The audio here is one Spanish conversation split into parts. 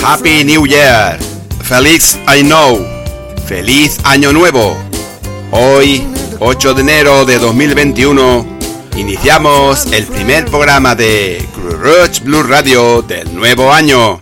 Happy New Year. Feliz I Know. Feliz Año Nuevo. Hoy, 8 de enero de 2021, iniciamos el primer programa de Cruz Roig Blues Radio del nuevo año.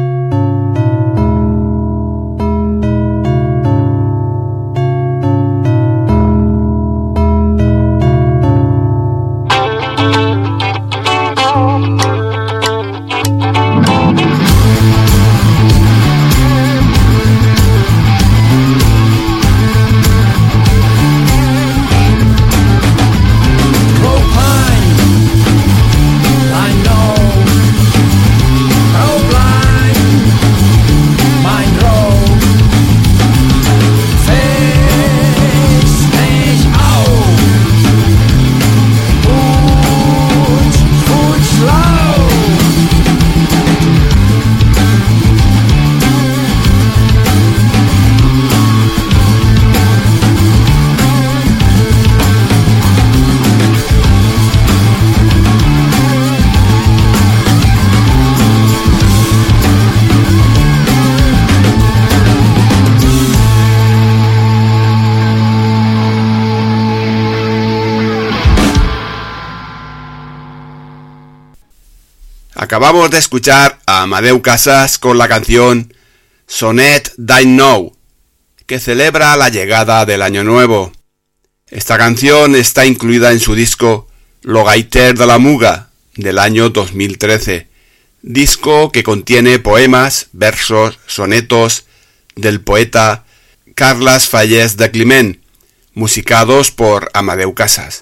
Acabamos de escuchar a Amadeu Casas con la canción Sonnet d'Any Nou, que celebra la llegada del Año Nuevo. Esta canción está incluida en su disco Lo Gaiter de la Muga, del año 2013, disco que contiene poemas, versos, sonetos del poeta Carles Fallers de Climent, musicados por Amadeu Casas.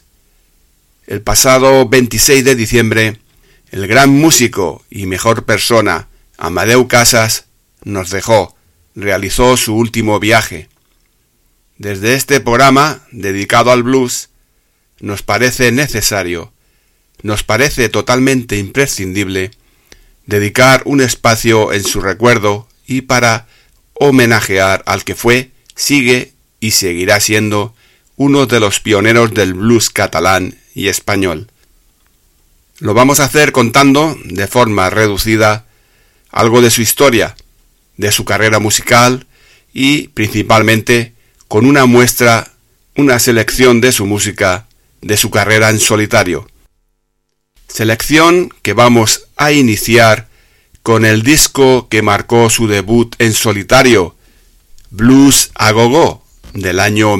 El pasado 26 de diciembre, el gran músico y mejor persona, Amadeu Casas, nos dejó, realizó su último viaje. Desde este programa, dedicado al blues, nos parece necesario, nos parece totalmente imprescindible, dedicar un espacio en su recuerdo y para homenajear al que fue, sigue y seguirá siendo uno de los pioneros del blues catalán y español. Lo vamos a hacer contando, de forma reducida, algo de su historia, de su carrera musical y, principalmente, con una muestra, una selección de su música, de su carrera en solitario. Selección que vamos a iniciar con el disco que marcó su debut en solitario, Blues a Go-Go, del año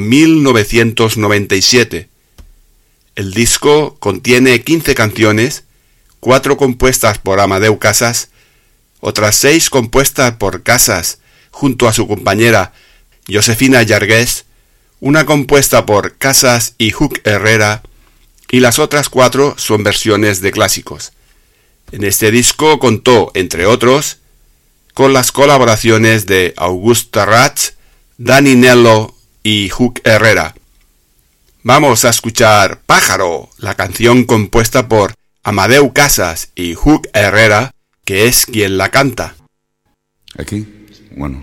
1997. El disco contiene 15 canciones, 4 compuestas por Amadeu Casas, otras 6 compuestas por Casas junto a su compañera Josefina Llargués, una compuesta por Casas y Hug Herrera, y las otras 4 son versiones de clásicos. En este disco contó, entre otros, con las colaboraciones de August Tarrats, Dani Nello y Hug Herrera. Vamos a escuchar Pájaro, la canción compuesta por Amadeu Casas y Hug Herrera, que es quien la canta. Aquí, bueno.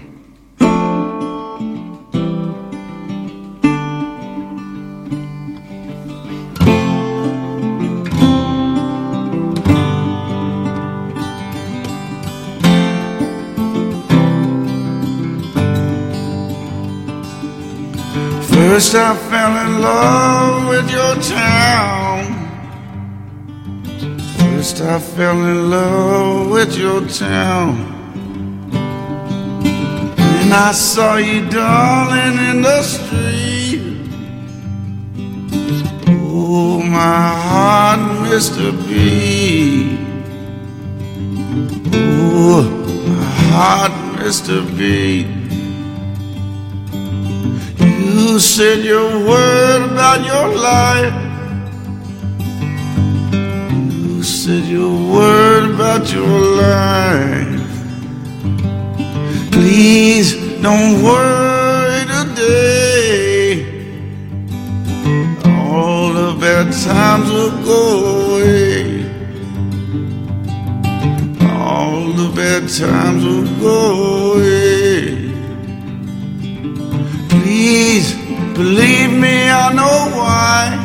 First I fell in love with your town. First I fell in love with your town. And I saw you, darling, in the street. Oh, my heart missed a beat. Oh, my heart missed a beat. You said your word about your life. You said your word about your life. Please don't worry today. All the bad times will go away. All the bad times will go away. Please believe me, I know why.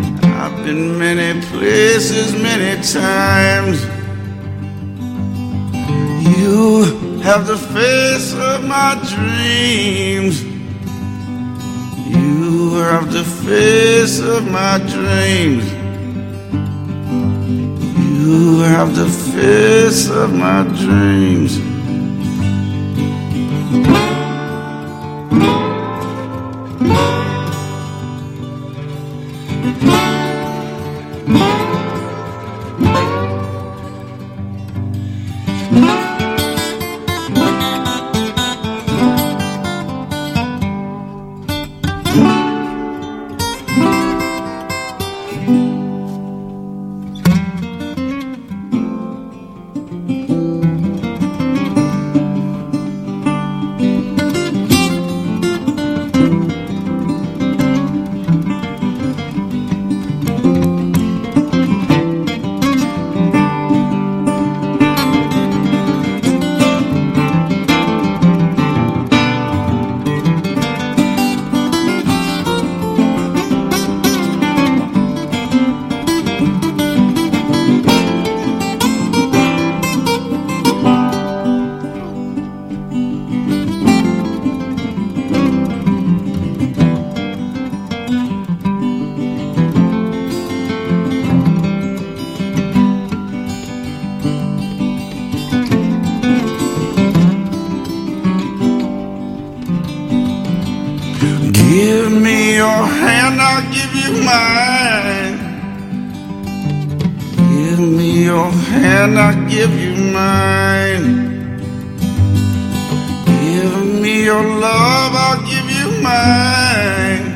I've been many places, many times. You have the face of my dreams. You have the face of my dreams. You have the face of my dreams. Give me your hand, I'll give you mine. Give me your hand, I'll give you mine. Give me your love, I'll give you mine.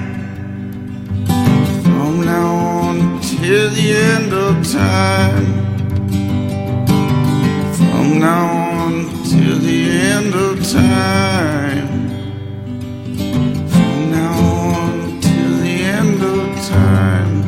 From now on till the end of time. From now on till the end of time. Time.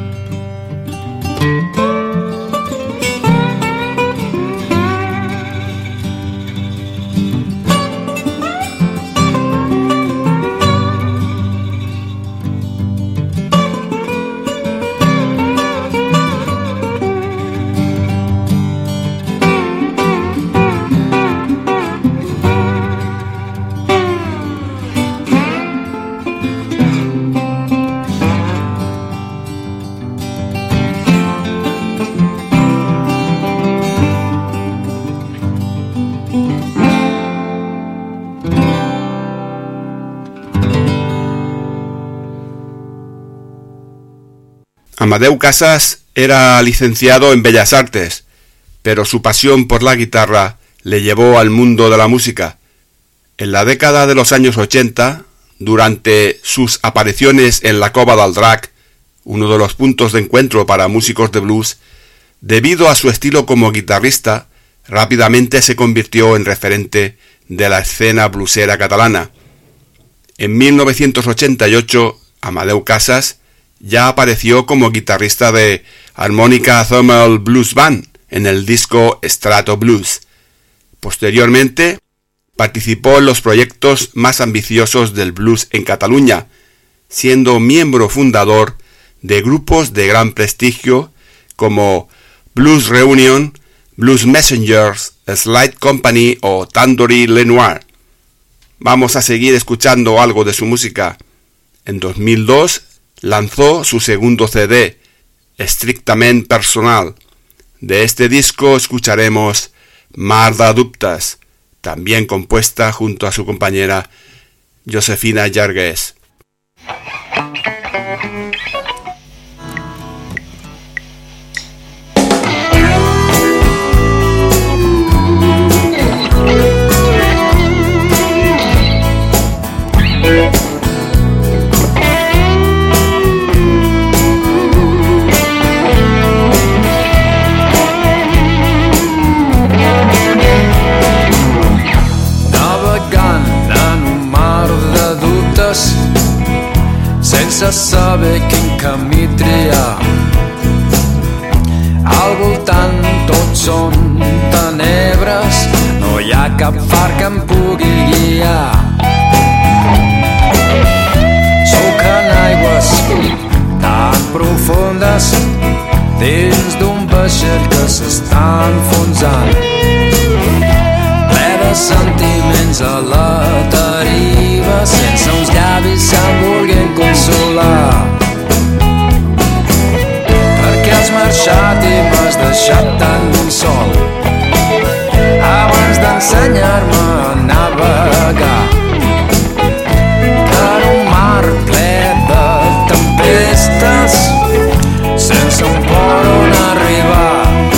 Amadeu Casas era licenciado en Bellas Artes, pero su pasión por la guitarra le llevó al mundo de la música. En la década de los años 80, durante sus apariciones en la Cova del Drac, uno de los puntos de encuentro para músicos de blues, debido a su estilo como guitarrista, rápidamente se convirtió en referente de la escena bluesera catalana. En 1988, Amadeu Casas ya apareció como guitarrista de Harmonica Ensemble Blues Band en el disco Strato Blues. Posteriormente, participó en los proyectos más ambiciosos del blues en Cataluña, siendo miembro fundador de grupos de gran prestigio como Blues Reunion, Blues Messengers, Slide Company o Tandoori Lenoir. Vamos a seguir escuchando algo de su música. En 2002 lanzó su segundo CD, Estrictament Personal. De este disco escucharemos Mar de Dubtes, también compuesta junto a su compañera Josefina Llargués. Sense saber quin camí triar. Al voltant tots són tenebres, no hi ha cap far que em pugui guiar. Sóc en aigües tan profundes, dins d'un vaixell que s'està enfonsant. de sentiments a la deriva, sense uns llavis se'n vulguin consolar. Perquè has marxat i m'has deixat tan sol, abans d'ensenyar-me a navegar per un mar ple de tempestes, sense un port on arribar.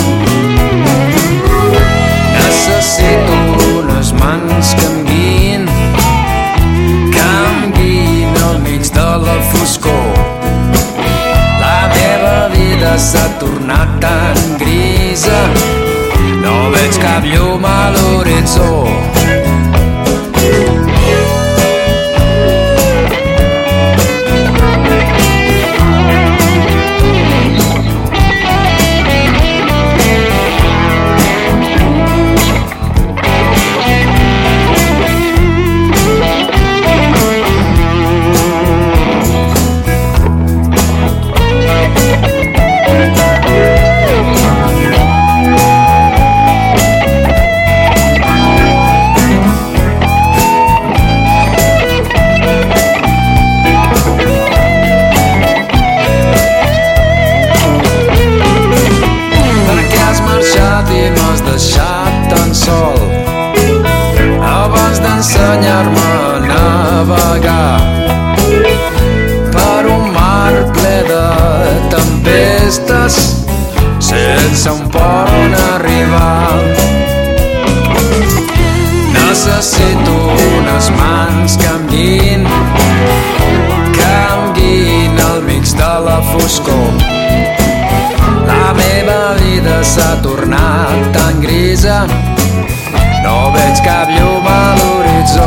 Necessito unes mans que em guiïn al mig de la foscor. La meva vida s'ha tornat tan grisa, no veig cap llum a l'horitzó. Ensenyar-me a navegar per un mar ple de tempestes, sense un port on arribar. Necessito unes mans que em guiïn al mig de la foscor. La meva vida s'ha tornat tan grisa, no veig cap llum a l'horitzó.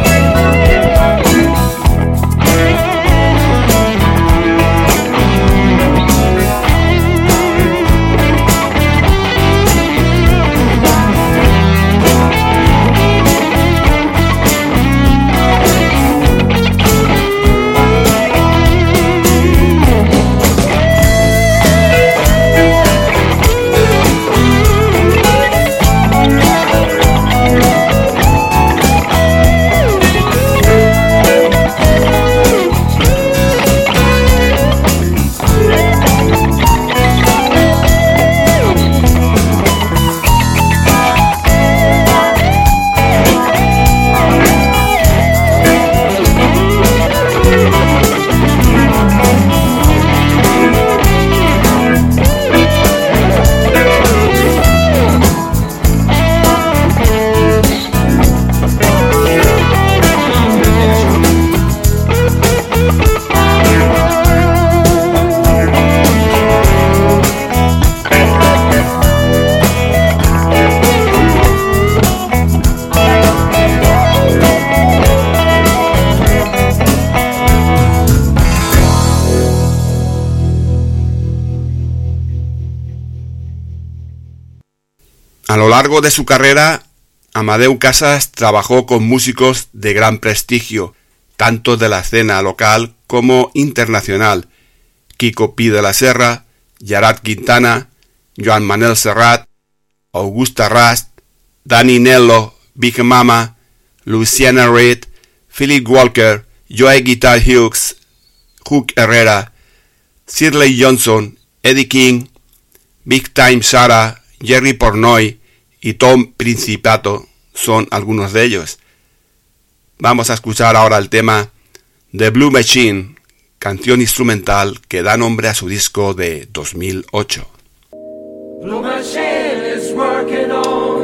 A lo largo de su carrera, Amadeu Casas trabajó con músicos de gran prestigio, tanto de la escena local como internacional: Quico Pi de la Serra, Gerard Quintana, Joan Manel Serrat, Augusta Rast, Danny Nello, Big Mama, Luciana Reed, Philip Walker, Joe Guitar Hughes, Hook Herrera, Shirley Johnson, Eddie King, Big Time Sarah, Jerry Pornoy y Tom Principato son algunos de ellos. Vamos a escuchar ahora el tema The Blue Machine, canción instrumental que da nombre a su disco de 2008. Blue Machine is working on.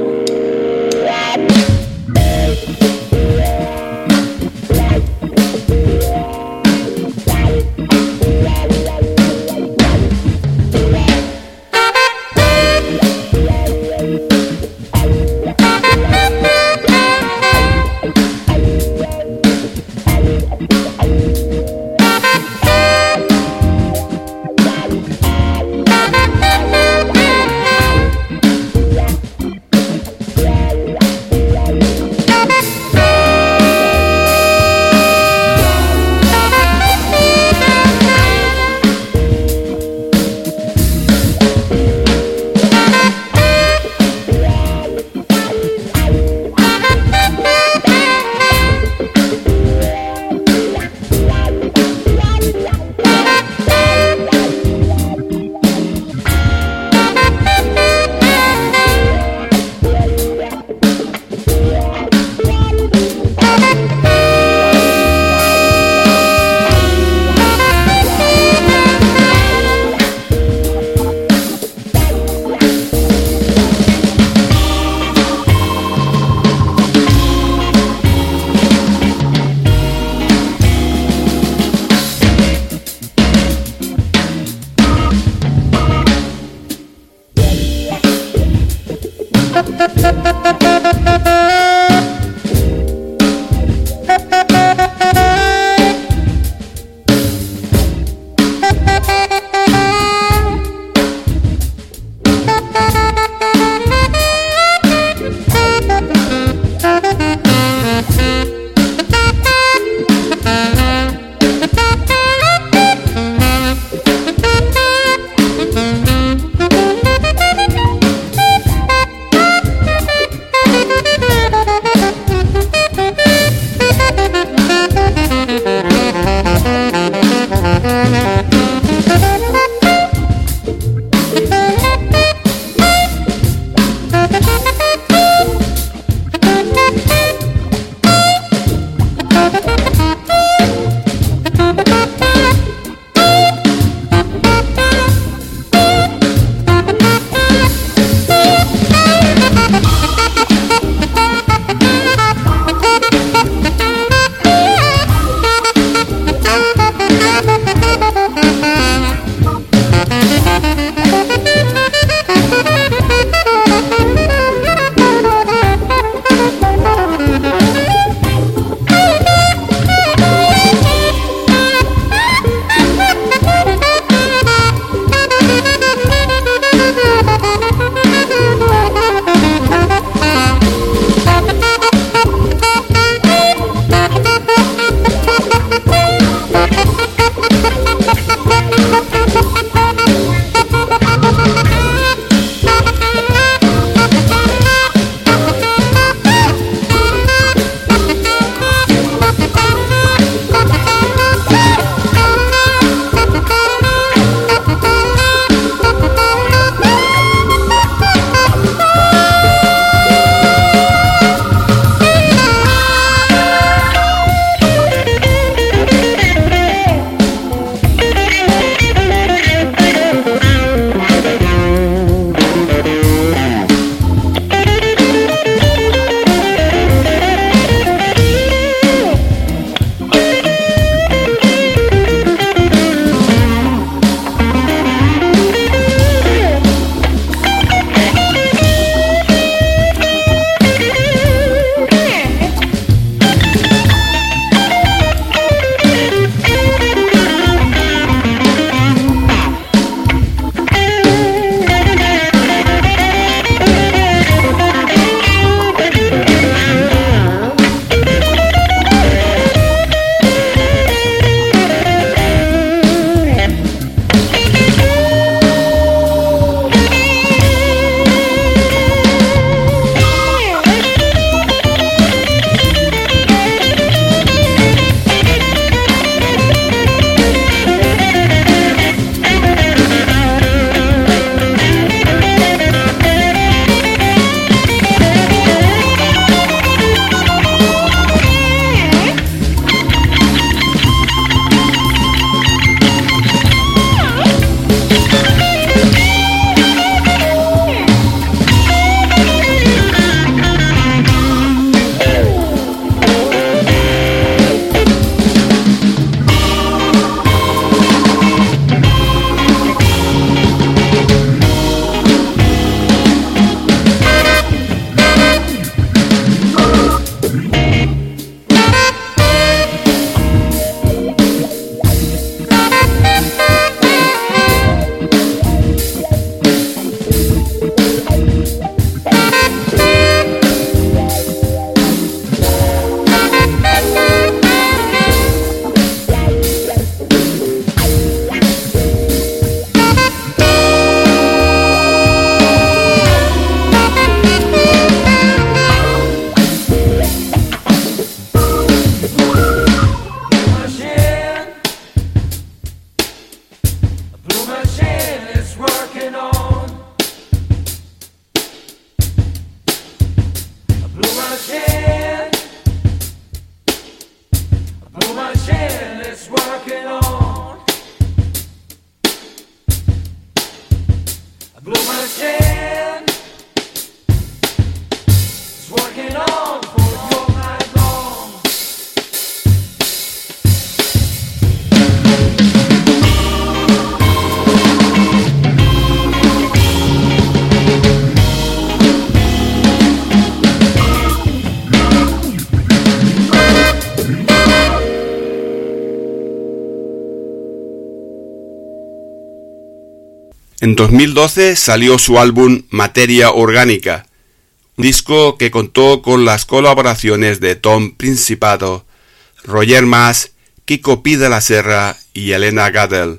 En 2012 salió su álbum Materia Orgánica, un disco que contó con las colaboraciones de Tom Principato, Roger Mas, Kiko Pi de la Serra y Elena Gadel.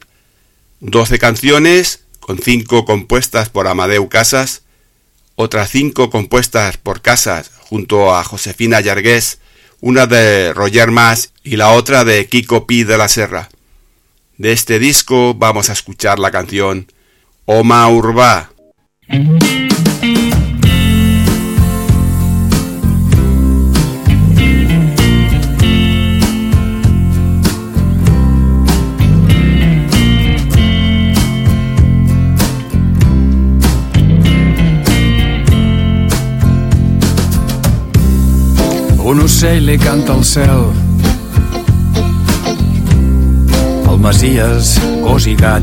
12 canciones, con 5 compuestas por Amadeu Casas, otras 5 compuestas por Casas junto a Josefina Llargués, una de Roger Mas y la otra de Kiko Pi de la Serra. De este disco vamos a escuchar la canción Home Urbà. Un ocell li canta al cel, el Masies, gos i gat.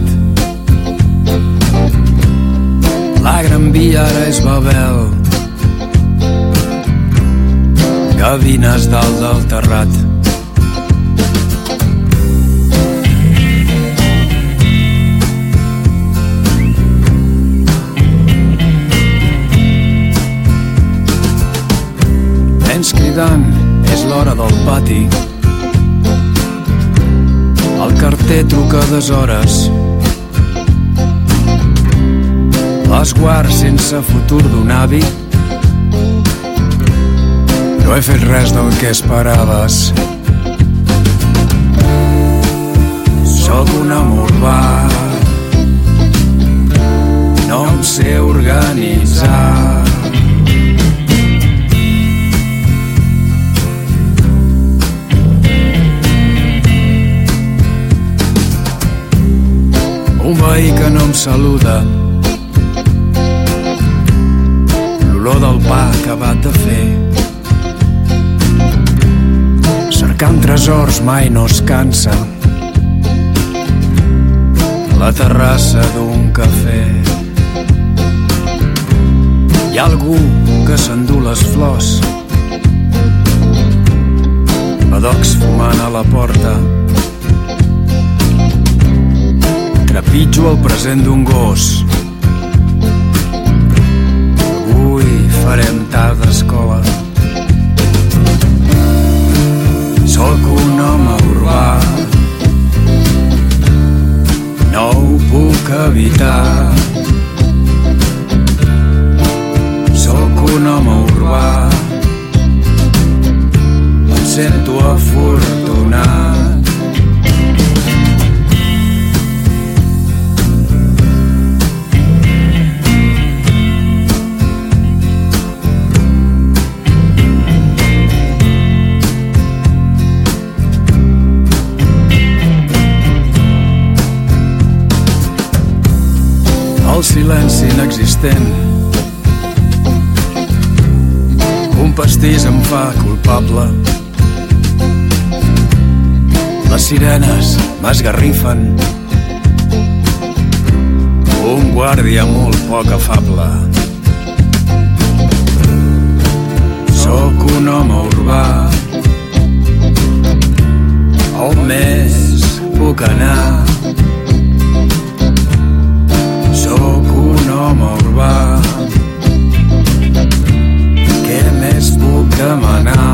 La Gran Via ara és Babel, gavines dalt del terrat. Nens cridant, és l'hora del pati. El carter truca a deshores. L'esguard sense futur d'un avi. No he fet res del que esperaves. Sóc un home urbà, no em sé organitzar. Un veí que no em saluda, l'olor del pa acabat de fer. Cercant tresors mai no es cansa, la terrassa d'un cafè. Hi ha algú que s'endú les flors, badocs fumant a la porta. Trepitjo el present d'un gos. Avui farem tard d'escola. Sóc un home urbà, no ho puc evitar. Sóc un home urbà, em sento afortunat. El silenci inexistent, un pastís em fa culpable. Les sirenes m'esgarrifen, un guàrdia molt poc afable. Sóc un home urbà, on més puc anar? Sóc un home urbà, què més puc demanar?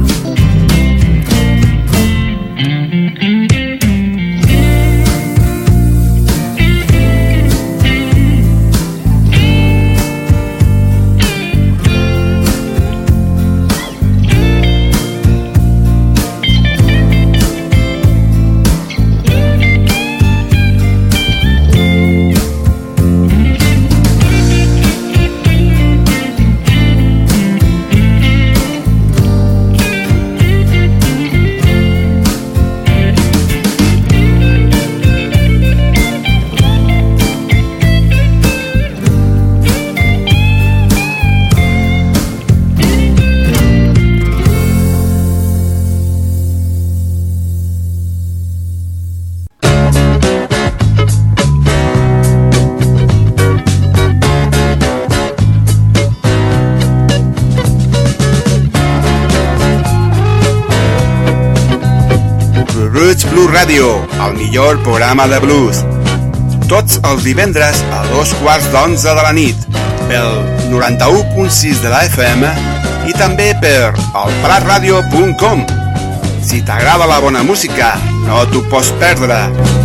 Blues Radio, el millor programa de blues. Tots els divendres a 2:15 de la nit, pel 91.6 de la FM i també per elpratradio.com. Si t'agrada la bona música, no t'ho pots perdre.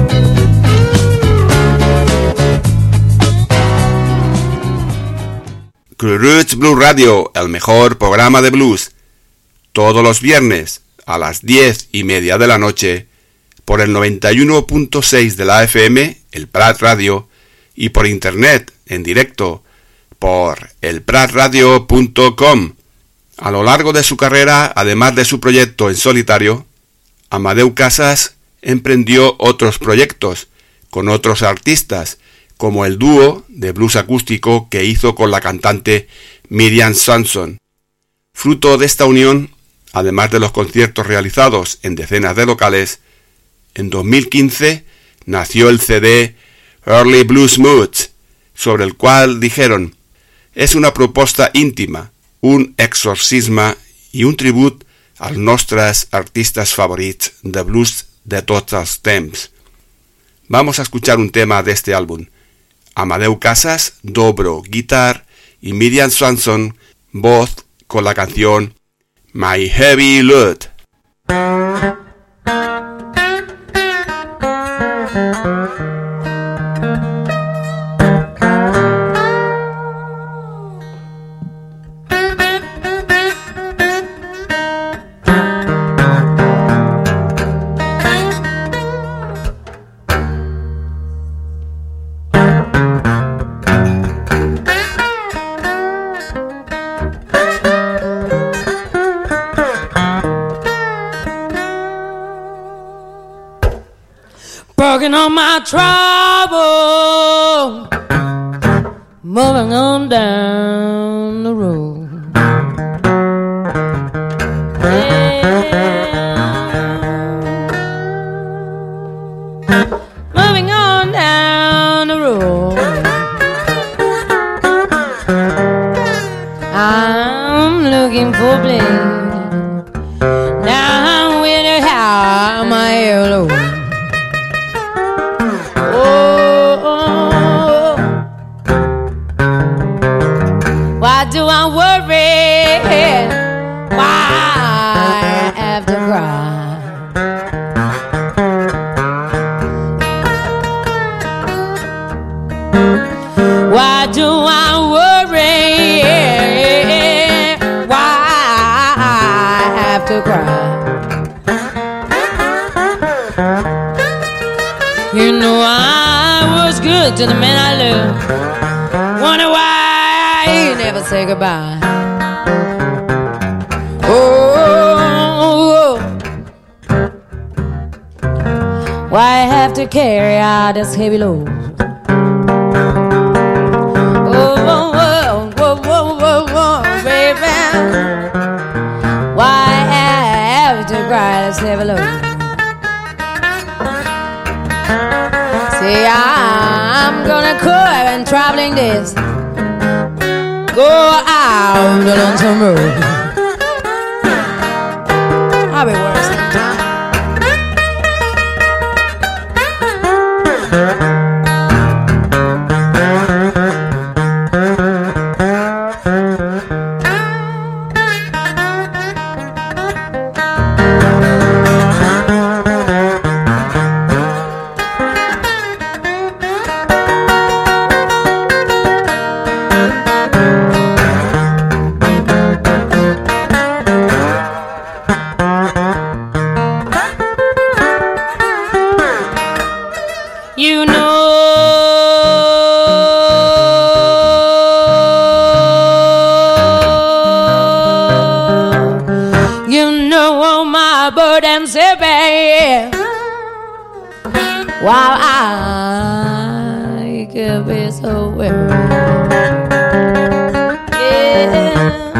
Roots Blues Radio, el mejor programa de blues. Todos los viernes a las 10:30 de la noche por el 91.6 de la FM, el Prat Radio, y por internet, en directo, por elpratradio.com. A lo largo de su carrera, además de su proyecto en solitario, Amadeu Casas emprendió otros proyectos con otros artistas, como el dúo de blues acústico que hizo con la cantante Miriam Samson. Fruto de esta unión, además de los conciertos realizados en decenas de locales, en 2015 nació el CD Early Blues Moods, sobre el cual dijeron: es una proposta íntima, un exorcisme i un tribut als nostres artistas favorits de blues de tots els temps. Vamos a escuchar un tema de este álbum. Amadeu Casas, dobro, guitar, y Miriam Samson, voz, con la canción My Heavy Load. Working on my trouble, moving on down the road. Yeah. Moving on down the road. I'm looking for blade. Now I'm with a how my yellow. Why do I worry? Why I have to cry? Why do I worry? Why I have to cry? You know I was good to the man I loved. Wonder why you never say goodbye. Oh, why I have to carry out this heavy load? Oh, baby, why I have to cry this heavy load? See, I'm gonna quit and traveling this. Go out on some road. I'll be worse sometime. While I could be so weary, yeah.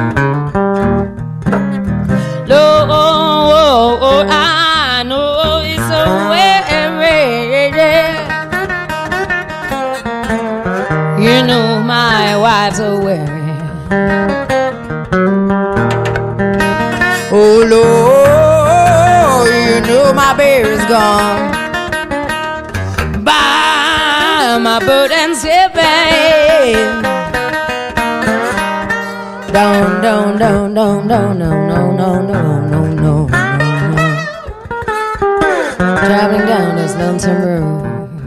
Lord, I know it's so weary, yeah. You know my wife's so weary. Oh Lord, you know my baby's gone. My burden sipping. Don't, no. Traveling down this lonesome road.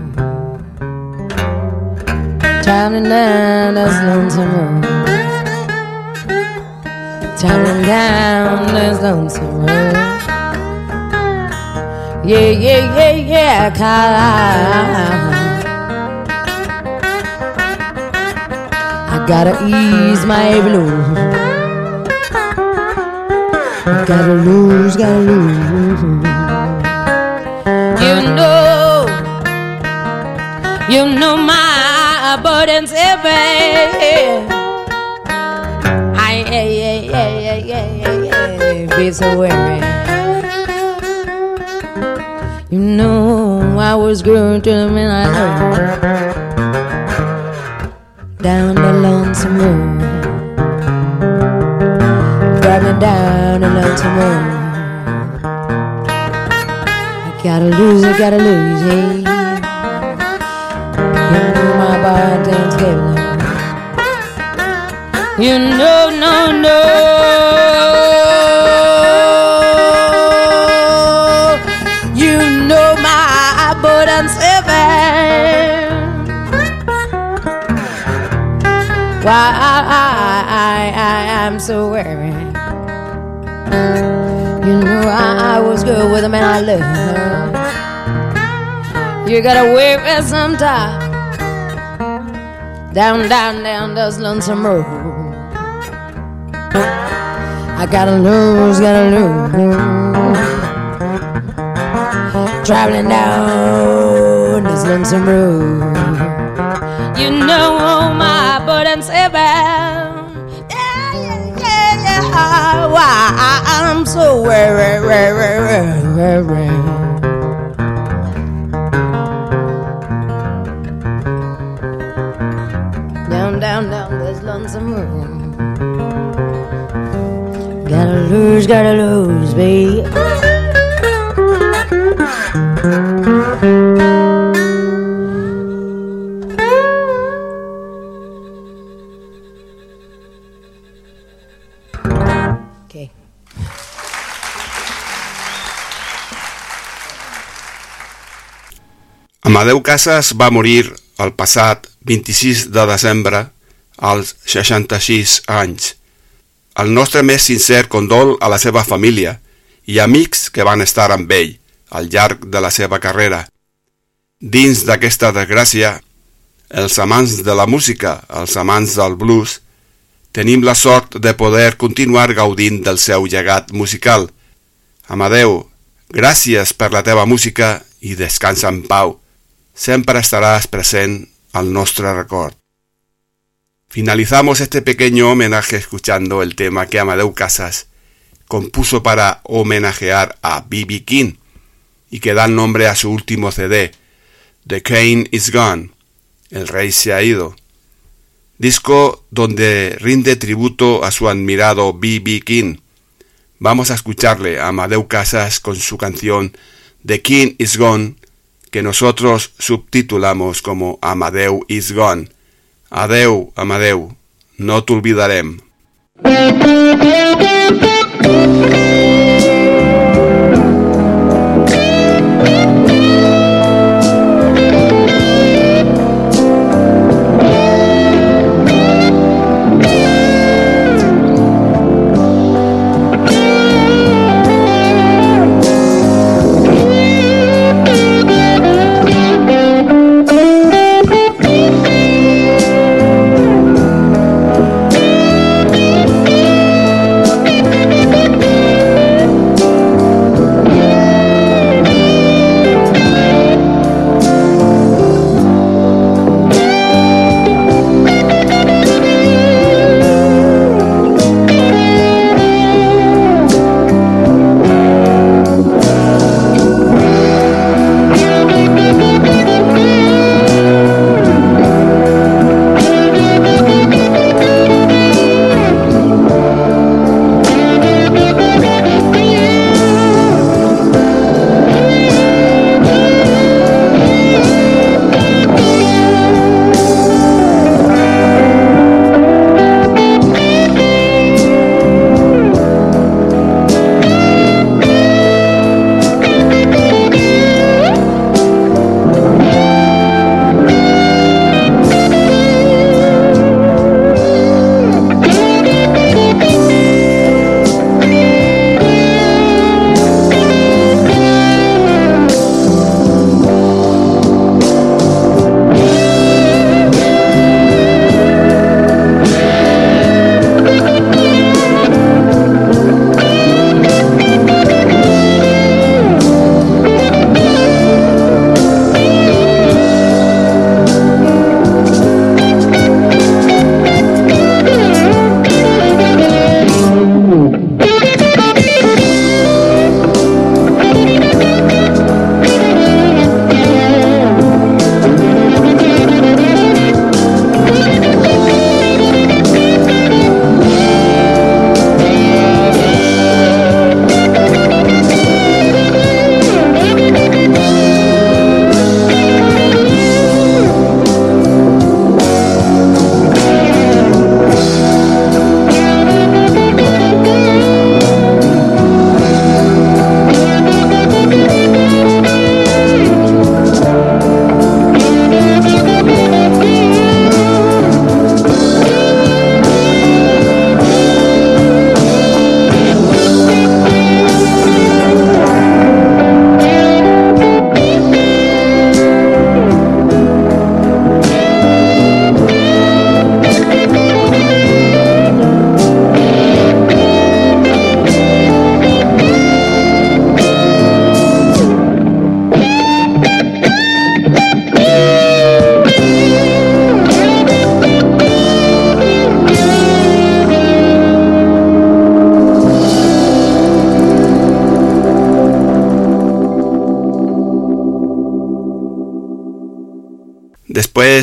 Traveling down this lonesome road. Traveling down this lonesome road. Yeah, yeah, yeah, yeah, 'cause I gotta ease my blues. Gotta lose, gotta lose. You know my burden's heavy. Be so weary. You know I was growing to the midnight hour, down the lonesome road, driving down the lonesome road. I gotta lose, yeah. You know my bartend's heavy. You know, no. You know my burden's heavy. Why I'm so weary. You know I was good with a man I love. You gotta weary sometime. Down those lonesome road. I gotta lose. Traveling down this lonesome road. You know my burden's heavy. Yeah. Why I'm so weary. Down this lonesome road. Gotta lose, babe. Okay. Amadeu Casas va morir el passat 26 de desembre als 66 anys. El nostre més sincer condol a la seva família i amics que van estar amb ell al llarg de la seva carrera. Dins d'aquesta desgràcia, els amants de la música, els amants del blues, tenim la sort de poder continuar gaudint del seu llegat musical. Amadeu, gràcies per la teva música i descansa en pau. Sempre estarás present al nuestro record. Finalizamos este pequeño homenaje escuchando el tema que Amadeu Casas compuso para homenajear a B.B. King y que da nombre a su último CD, The King is Gone, El Rey se ha ido, disco donde rinde tributo a su admirado B.B. King. Vamos a escucharle a Amadeu Casas con su canción The King is Gone, que nosotros subtitulamos como Amadeu is Gone. Adeu, Amadeu, no t'olvidarem.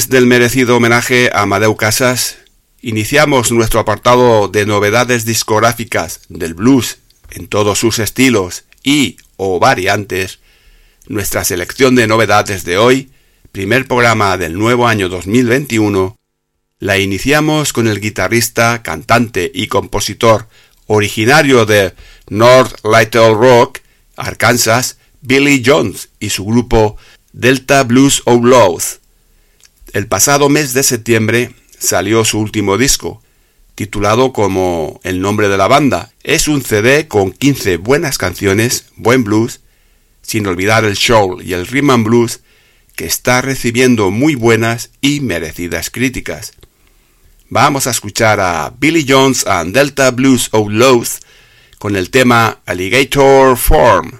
Después del merecido homenaje a Amadeu Casas, iniciamos nuestro apartado de novedades discográficas del blues en todos sus estilos y o variantes. Nuestra selección de novedades de hoy, primer programa del nuevo año 2021, la iniciamos con el guitarrista, cantante y compositor originario de North Little Rock, Arkansas, Billy Jones y su grupo Delta Blues Outlaws. El pasado mes de septiembre salió su último disco, titulado como el nombre de la banda. Es un CD con 15 buenas canciones, buen blues, sin olvidar el soul y el rhythm and blues, que está recibiendo muy buenas y merecidas críticas. Vamos a escuchar a Billy Jones and Delta Blues Outlaws con el tema Alligator Farm.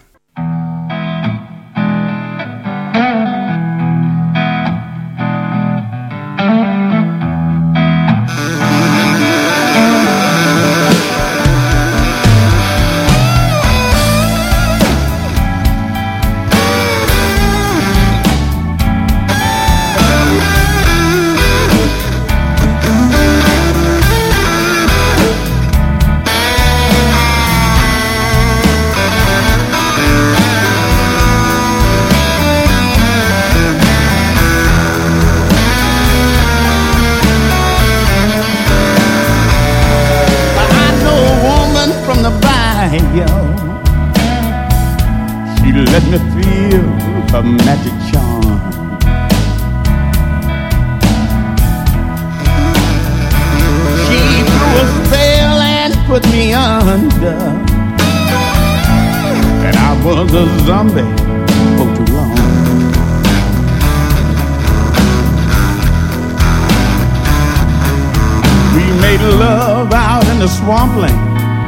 She let me feel her magic charm. She threw a spell and put me under, and I was a zombie for too long. We made love out in the swampland,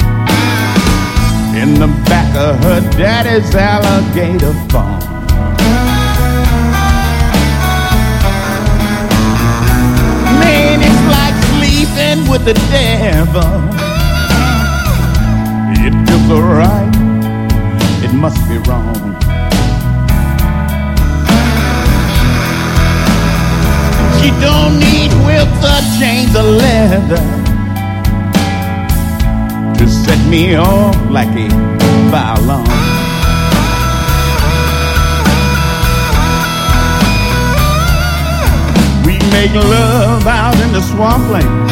in the back of her daddy's alligator farm. Man, it's like sleeping with the devil. It feels alright, it must be wrong. She don't need whips or chains of leather to set me off like a violin. We make love out in the swampland,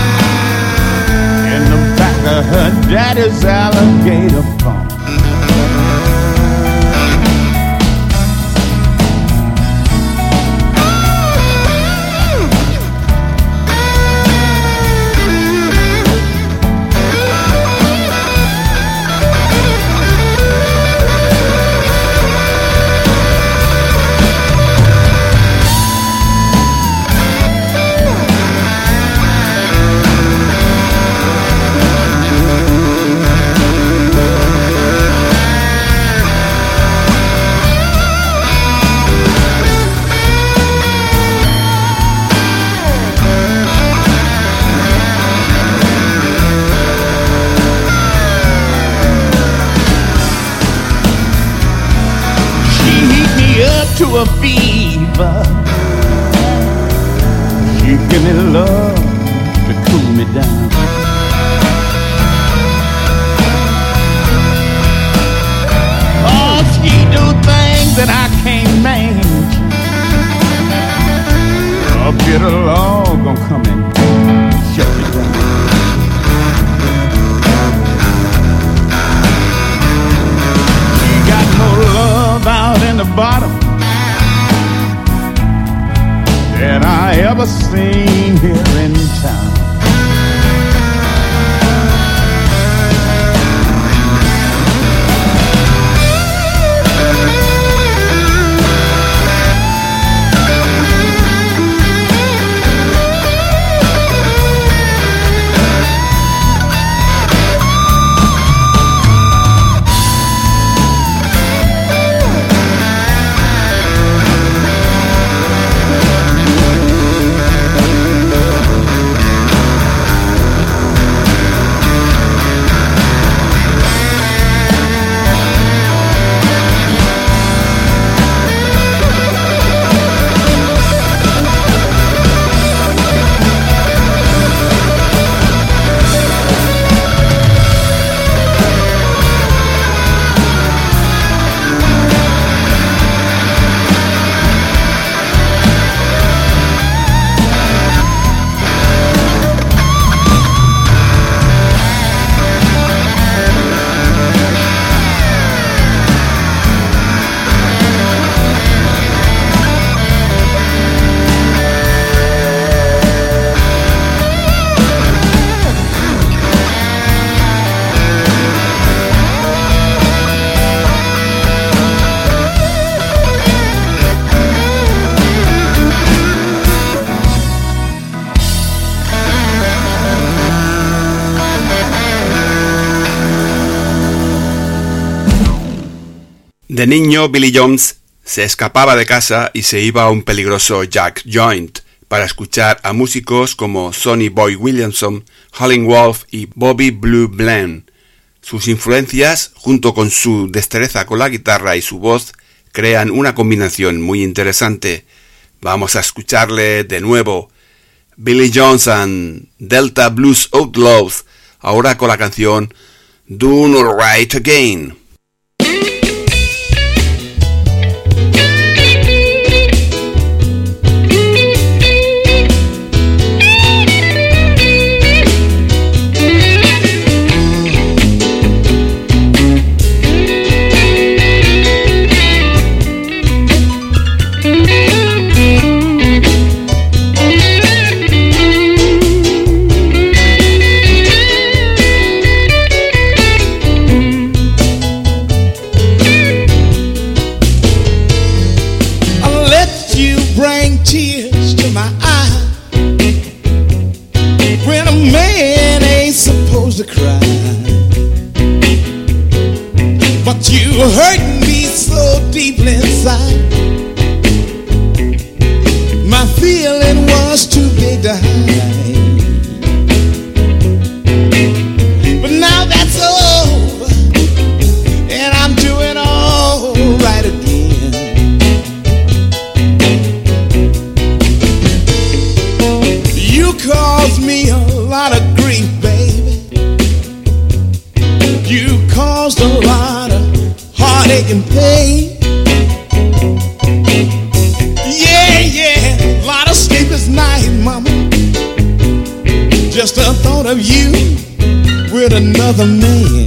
in the back of her daddy's alligator farm. To a fever, she give me love to cool me down. Oh, she do things that I can't manage. A bitter law gonna come and shut me down. She got more love out in the bottom than I ever seen here in town. De niño, Billy Jones se escapaba de casa y se iba a un peligroso Jack Joint para escuchar a músicos como Sonny Boy Williamson, Howlin' Wolf y Bobby Blue Bland. Sus influencias, junto con su destreza con la guitarra y su voz, crean una combinación muy interesante. Vamos a escucharle de nuevo. Billy Jones and Delta Blues Outlaws, ahora con la canción Doing All Right Again. To cry, but you hurt me so deeply inside. My feeling was too big to hide, but now that's over, and I'm doing all right again. You caused me a lot of grief, baby. You caused a lot of heartache and pain. Yeah, a lot of sleepless nights, mama. Just the thought of you with another man.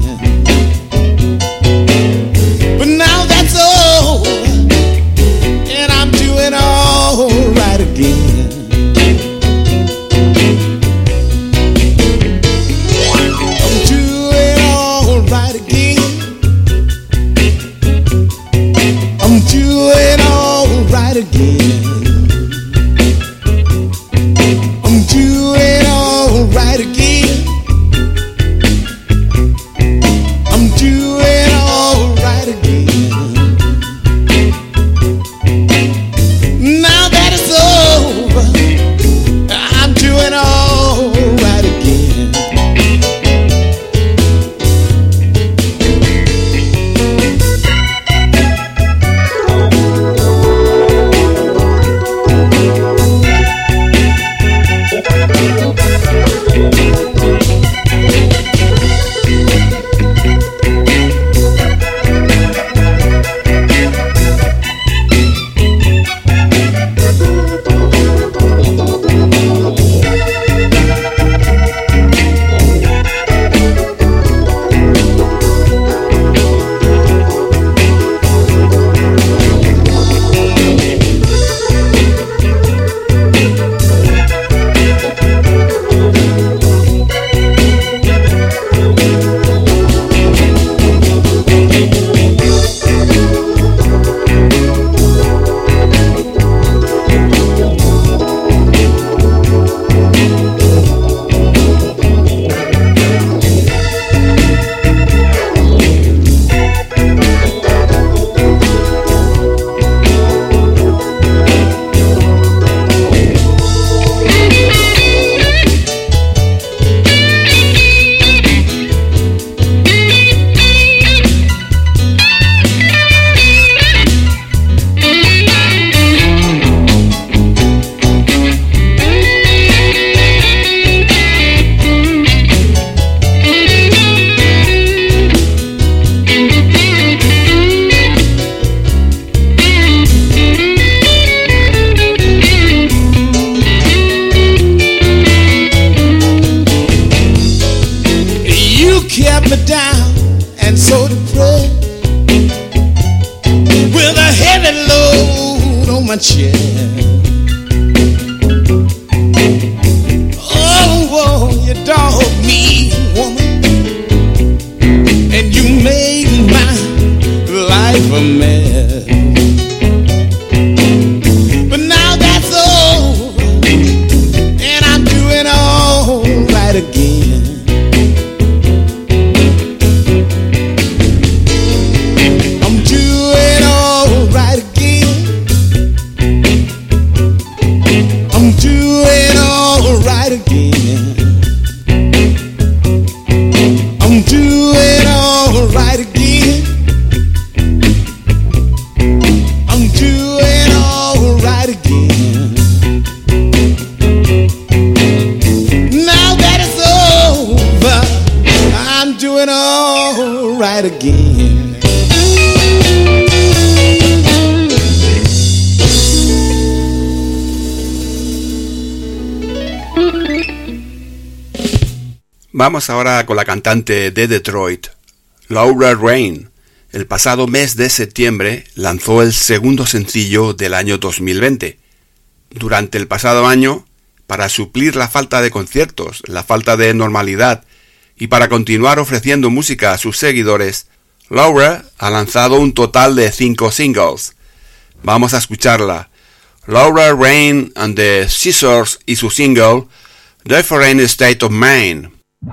But now that's over, and I'm doing all right again. Doing all right again. I'm doing all right again. again. Vamos ahora con la cantante de Detroit, Laura Rain. El pasado mes de septiembre lanzó el segundo sencillo del año 2020. Durante el pasado año, para suplir la falta de conciertos, la falta de normalidad y para continuar ofreciendo música a sus seguidores, Laura ha lanzado un total de 5 singles. Vamos a escucharla. Laura Rain and the Scissors y su single Different State of Mind.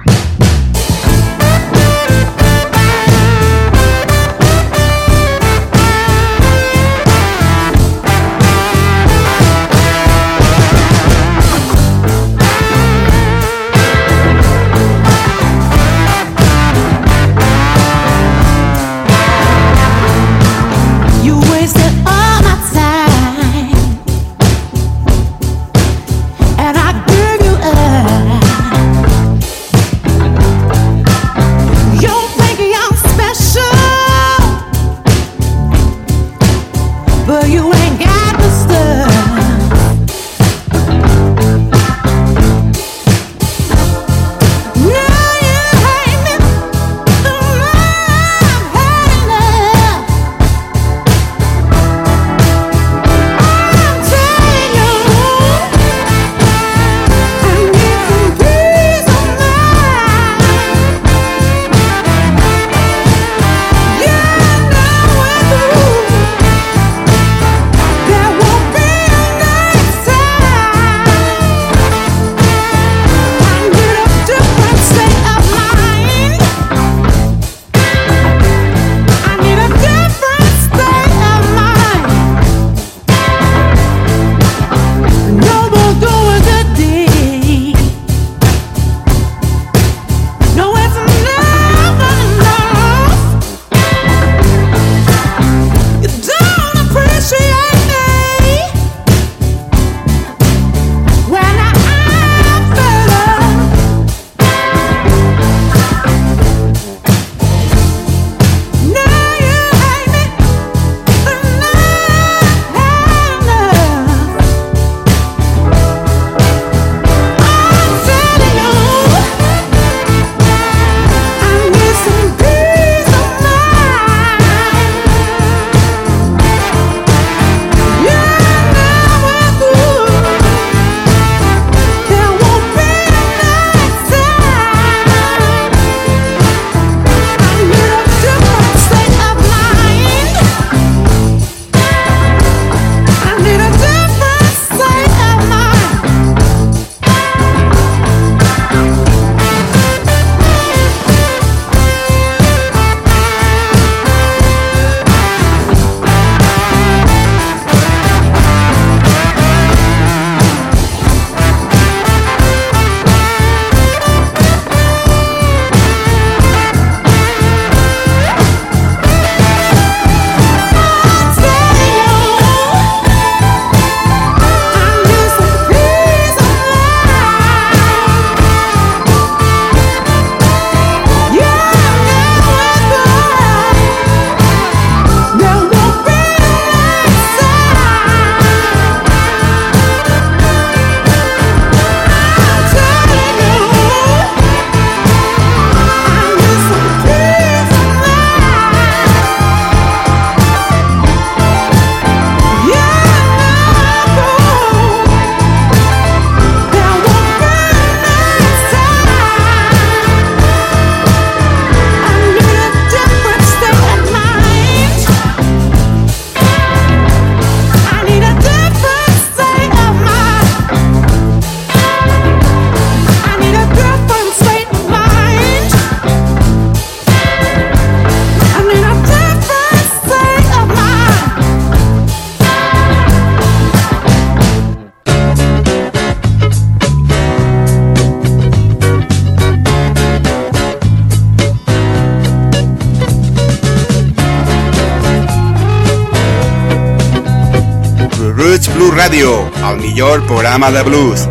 Blues Radio, el millor programa de blues.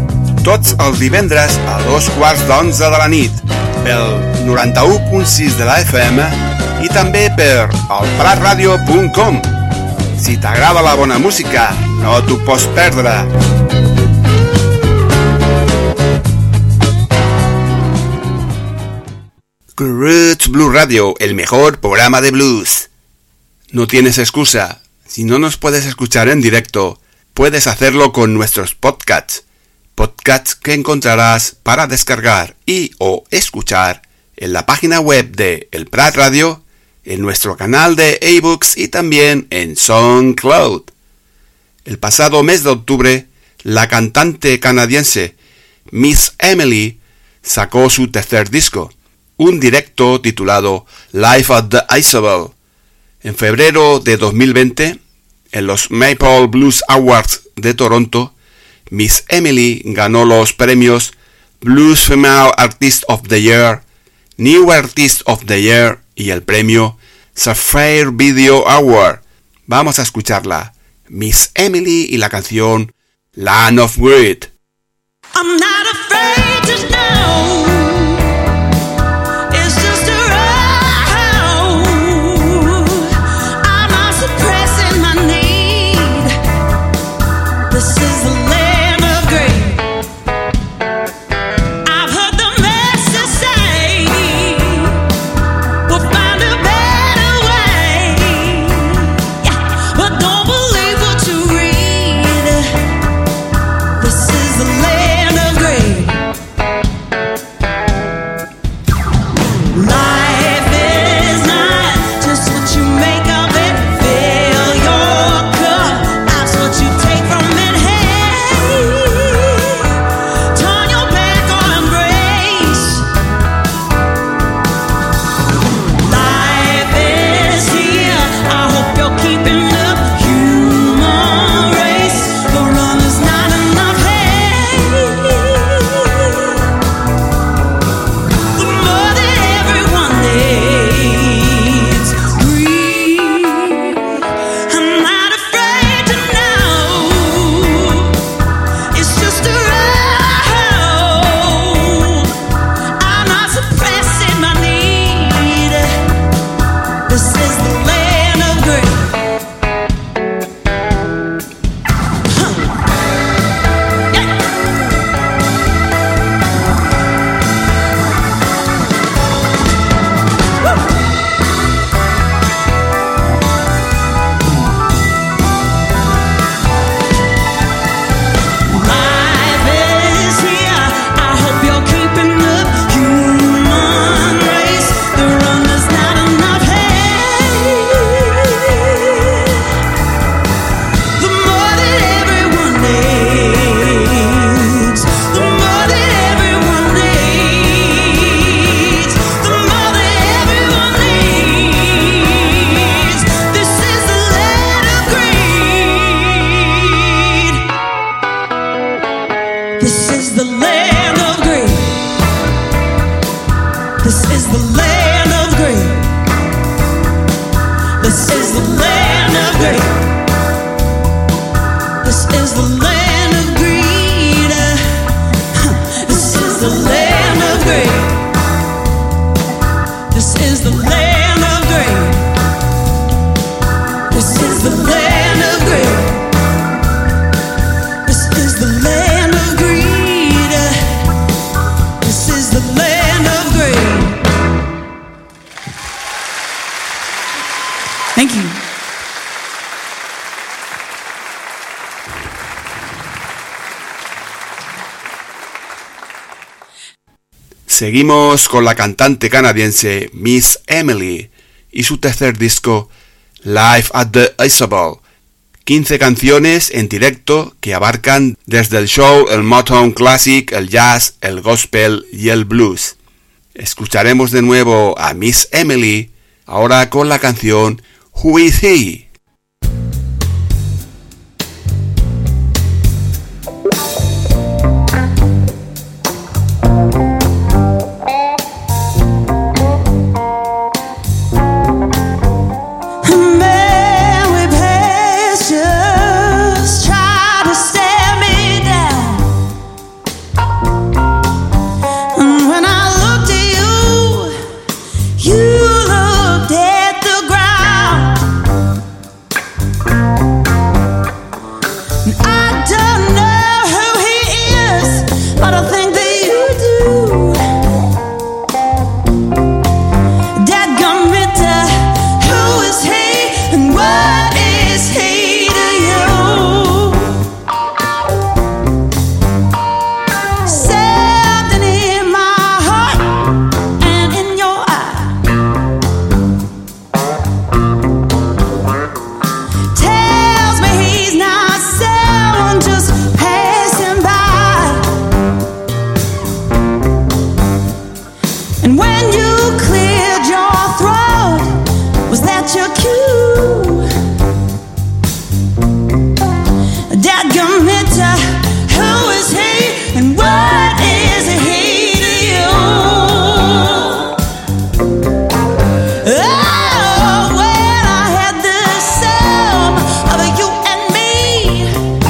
Tots els divendres a 2:15 de la nit, pel 91.6 de la FM i també per elpratradio.com. Si t'agrada la bona música, no t'ho pots perdre. Roots Blues Radio, el mejor programa de blues. No tienes excusa. Si no nos puedes escuchar en directo, puedes hacerlo con nuestros podcasts. Podcasts que encontrarás para descargar y o escuchar en la página web de El Prat Radio, en nuestro canal de iBooks y también en SoundCloud. El pasado mes de octubre, la cantante canadiense Miss Emily sacó su tercer disco, un directo titulado Live at the Isabel. En febrero de 2020, en los Maple Blues Awards de Toronto, Miss Emily ganó los premios Blues Female Artist of the Year, New Artist of the Year y el premio Sapphire Video Award. Vamos a escucharla, Miss Emily y la canción Land of Grit. I'm not afraid to know. Seguimos con la cantante canadiense Miss Emily y su tercer disco Live at the Isabel. 15 canciones en directo que abarcan desde el soul, el Motown Classic, el jazz, el gospel y el blues. Escucharemos de nuevo a Miss Emily, ahora con la canción Who Is He? You look dead. your cue. Dadgum it, who is he and what is he to you? Oh, when I had the sum of you and me,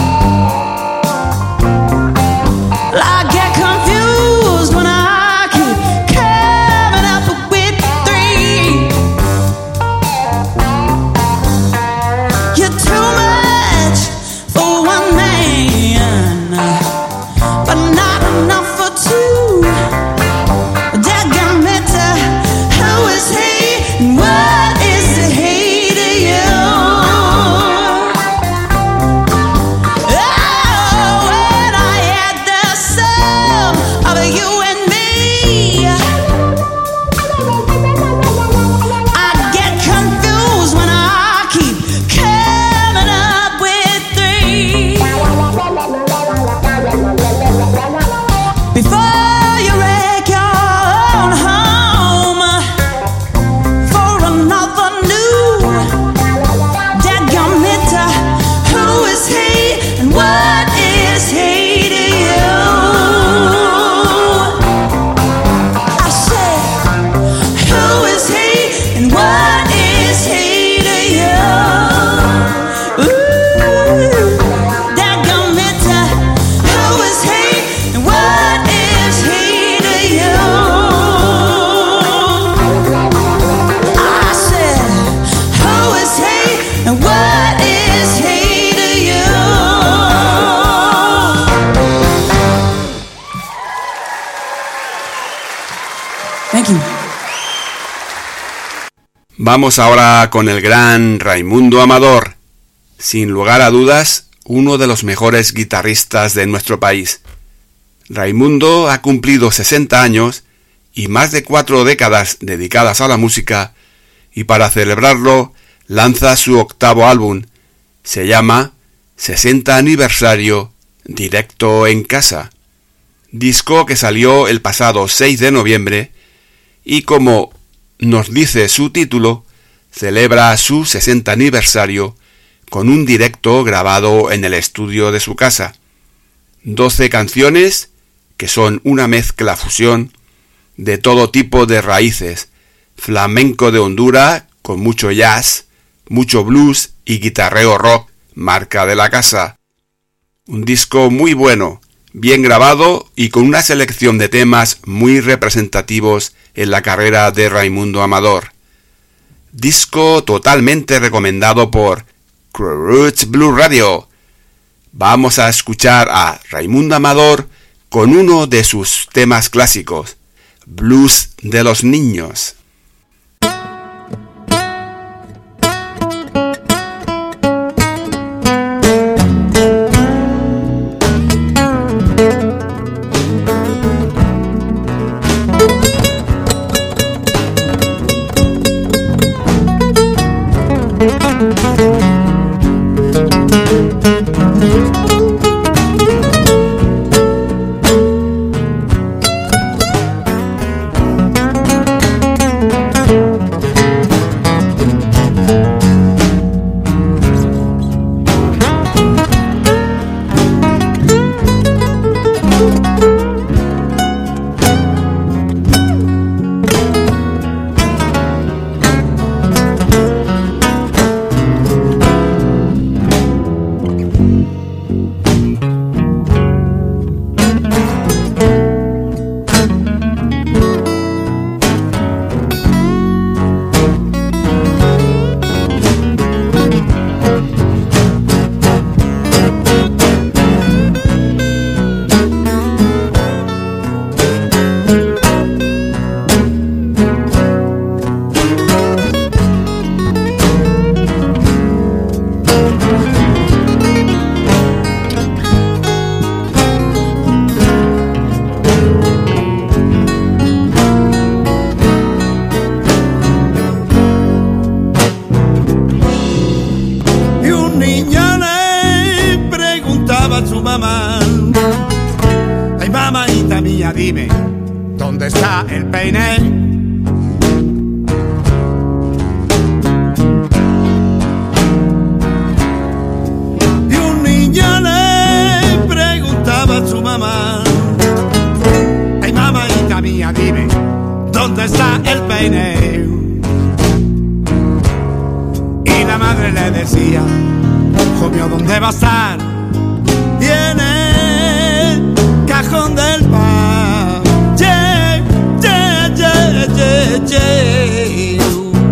I get confused when I keep coming up with three. You're too much for one man, but not enough for two. Dadgum it, who is he and what is he to you? Oh, when I had the sum of you and me, I get confused when I keep coming up with three. Before you wreck your own home for another new, dadgum it, who is he and what is he to you? I said, who is he and what is he to you? Ooh, dadgum it, who is he and what is he to you? I said, who is he and what is he to you? Thank you. Vamos ahora con el gran Raimundo Amador, sin lugar a dudas, uno de los mejores guitarristas de nuestro país. Raimundo ha cumplido 60 años y más de 4 décadas dedicadas a la música, y para celebrarlo lanza su 8º álbum. Se llama 60 aniversario directo en casa, disco que salió el pasado 6 de noviembre y, como nos dice su título, celebra su 60 aniversario con un directo grabado en el estudio de su casa. 12 canciones que son una mezcla fusión de todo tipo de raíces, flamenco de Honduras con mucho jazz, mucho blues y guitarreo rock, marca de la casa. Un disco muy bueno, bien grabado y con una selección de temas muy representativos en la carrera de Raimundo Amador. Disco totalmente recomendado por Roots Blue Radio. Vamos a escuchar a Raimundo Amador con uno de sus temas clásicos, Blues de los Niños. Dime, ¿dónde está el peine? su mamá. Ay, mamita mía, dime, ¿dónde está el peine? Y la madre le decía, hijo mío, ¿dónde va a estar? Y en el cajón del pan. Yeah, yeah, yeah, yeah, yeah.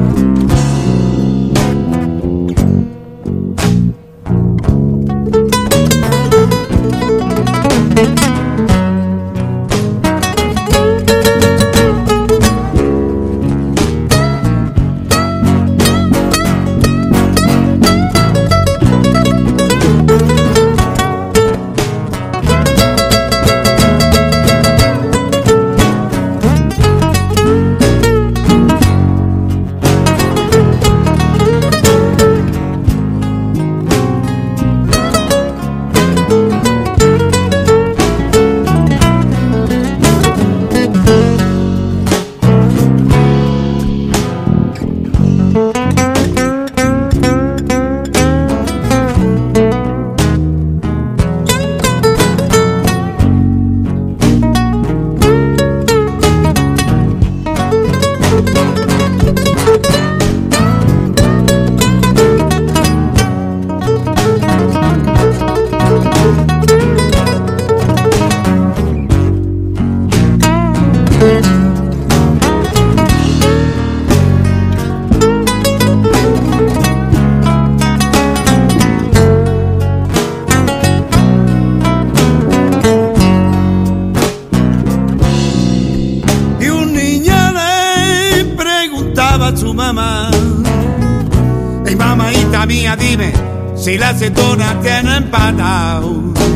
Si la aceituna tiene empanado.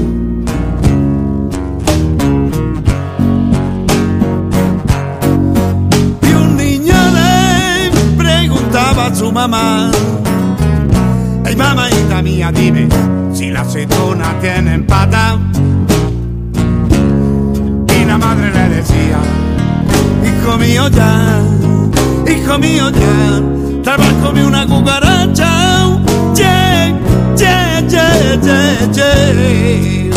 Y un niño le preguntaba a su mamá, ay, mamita mía, dime, si la aceituna tiene empatado. Y la madre le decía, hijo mío ya, trabájame una cucaracha. Yeah, yeah, yeah, yeah, yeah.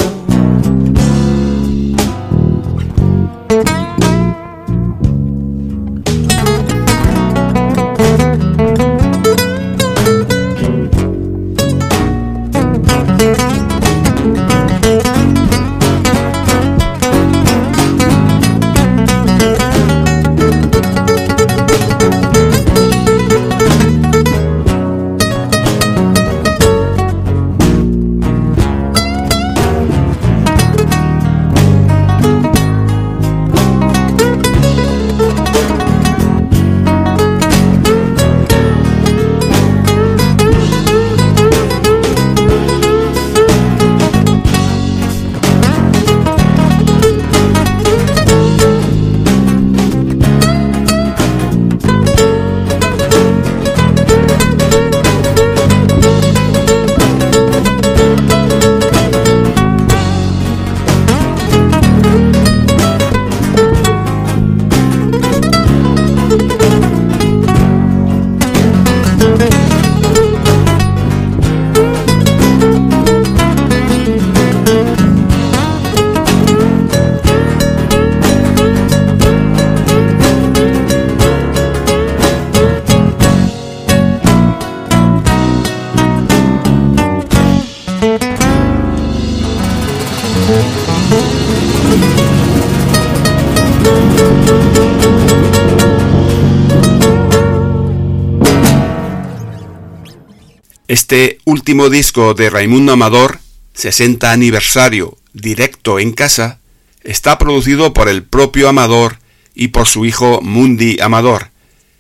Este último disco de Raimundo Amador, 60 aniversario, directo en casa, está producido por el propio Amador y por su hijo Mundi Amador.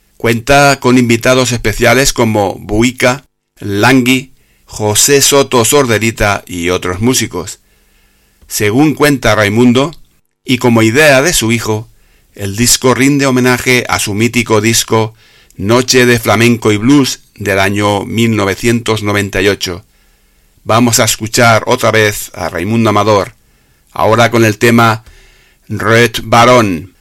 Cuenta con invitados especiales como Buica, Langui, José Soto Sorderita y otros músicos. Según cuenta Raimundo, y como idea de su hijo, el disco rinde homenaje a su mítico disco Noche de Flamenco y Blues del año 1998. Vamos a escuchar otra vez a Raimundo Amador, ahora con el tema Red Barón.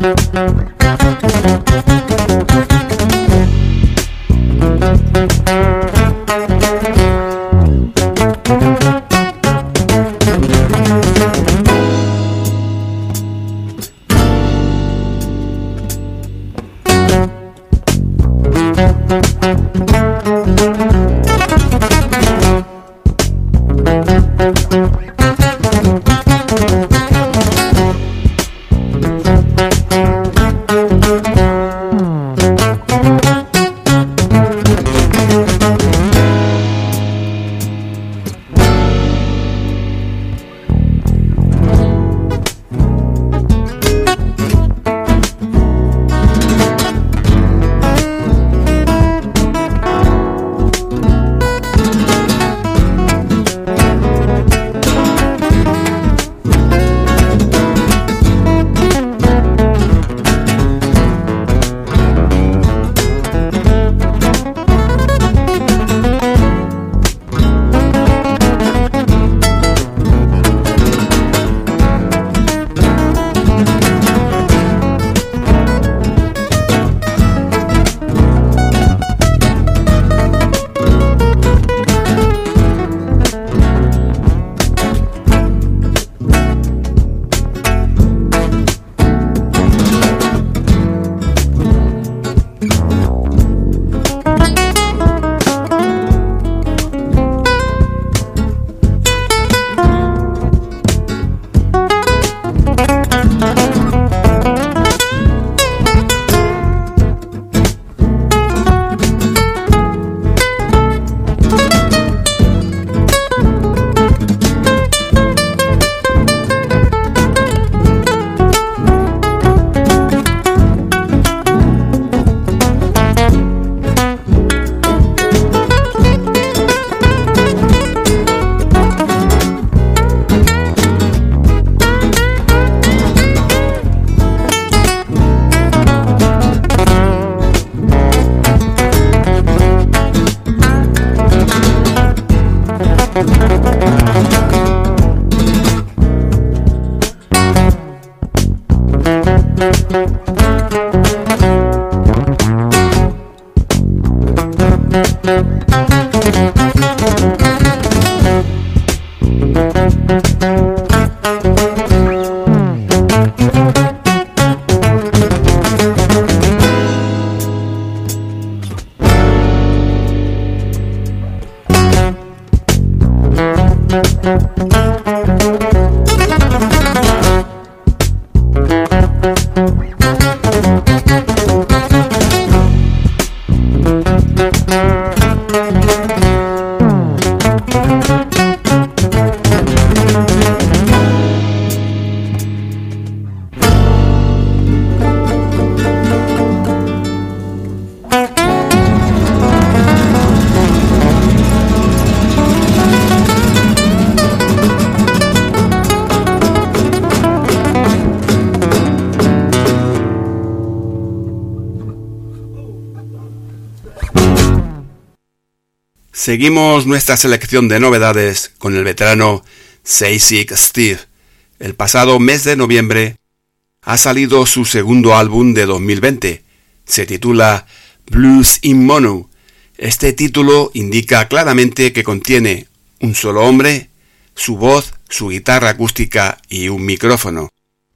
Seguimos nuestra selección de novedades con el veterano Seasick Steve. El pasado mes de noviembre ha salido su segundo álbum de 2020. Se titula Blues in Mono. Este título indica claramente que contiene un solo hombre, su voz, su guitarra acústica y un micrófono.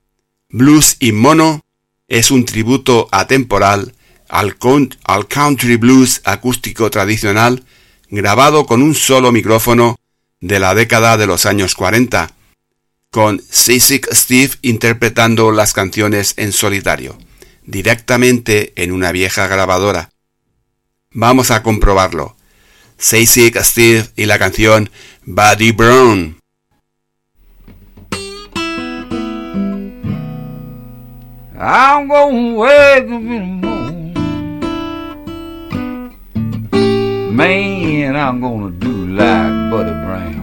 Blues in Mono es un tributo atemporal al country blues acústico tradicional grabado con un solo micrófono de la década de los años 40, con Seasick Steve interpretando las canciones en solitario, directamente en una vieja grabadora. Vamos a comprobarlo. Seasick Steve y la canción Buddy Brown. I'm gonna wake up in the morning, man, I'm gonna do like Buddy Brown.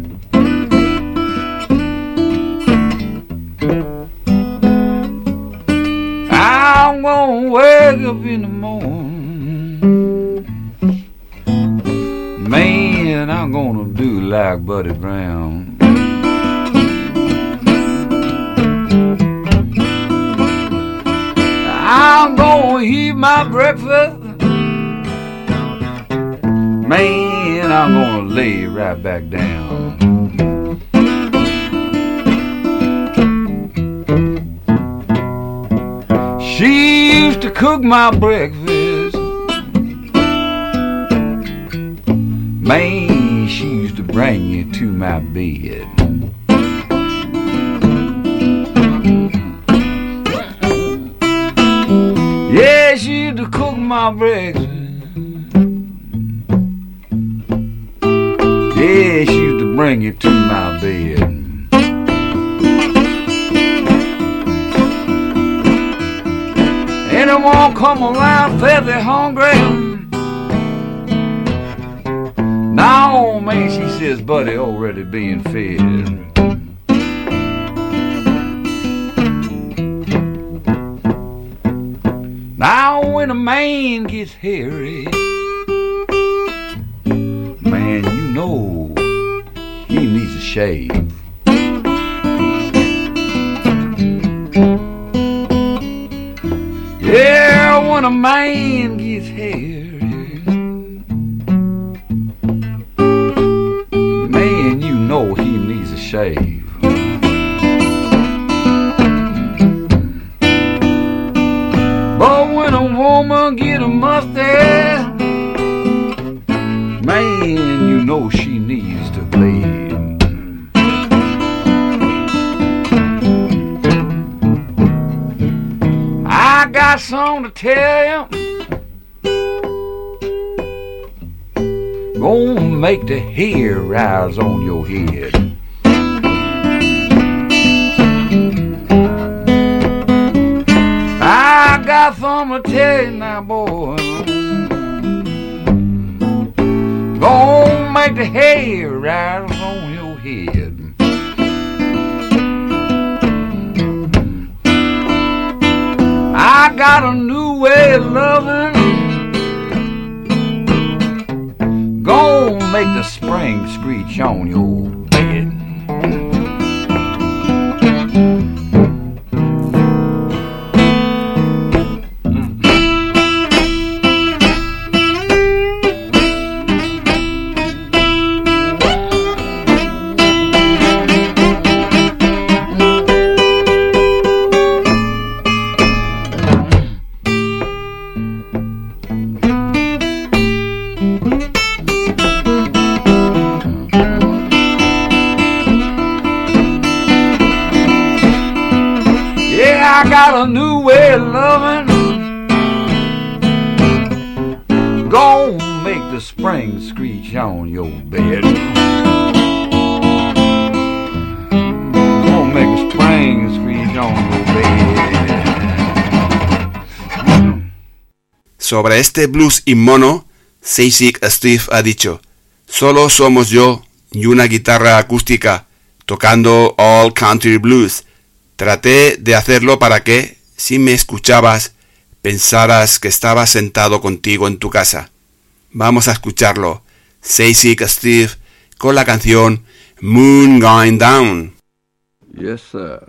I'm gonna wake up in the morning, man, I'm gonna do like Buddy Brown. my breakfast, man, I'm gonna lay right back down. She used to cook my breakfast, man, she used to bring you to my bed. Yeah, she used to cook my breakfast. Yeah, she used to bring you to my bed. Anyone come around fairly hungry? No, man, she says, buddy, already being fed. Now when a man gets hairy, man, you know he needs a shave. Yeah, when a man gets hairy, man, you know he needs a shave. But when a woman get a mustache, man, you know she needs to bleed. I got something to tell you, gonna make the hair rise on your head. I got something to tell you now, boy, gonna make the hair rise on your head. I got a new way of loving, gonna make the spring screech on your bed. I got a new way of loving, gonna make the spring screech on your bed. Gonna make the spring screech on your bed. Sobre este blues inmono, Seasick Steve ha dicho: solo somos yo y una guitarra acústica tocando all country blues. Traté de hacerlo para que, si me escuchabas, pensaras que estaba sentado contigo en tu casa. Vamos a escucharlo. Seasick Steve con la canción Moon Going Down. Yes, sir.